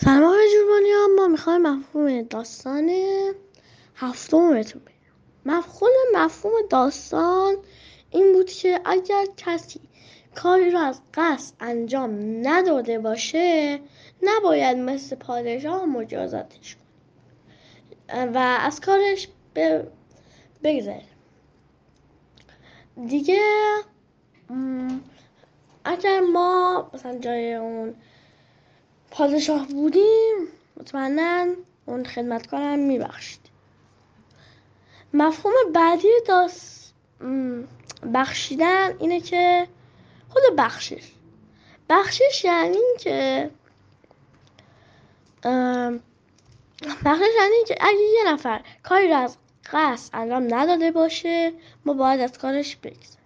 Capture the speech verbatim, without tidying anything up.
سلام آقای جوربانیان، ما میخوایم مفهوم داستان هفتم بهتون بگیم. مفهوم مفهوم داستان این بود که اگر کسی کاری رو از قصد انجام نداده باشه نباید مثل پادشاه مجازاتش کنه و از کارش بگذره. دیگه اگر ما مثلا جای اون پادشاه بودیم مطمئناً اون خدمتکارم میبخشید. مفهوم بعدی داست بخشیدن اینه که خود بخشش بخشش یعنی که بخشش یعنی که اگه یه نفر کاری رو از قصد انجام نداده باشه ما باید از کارش بگذریم.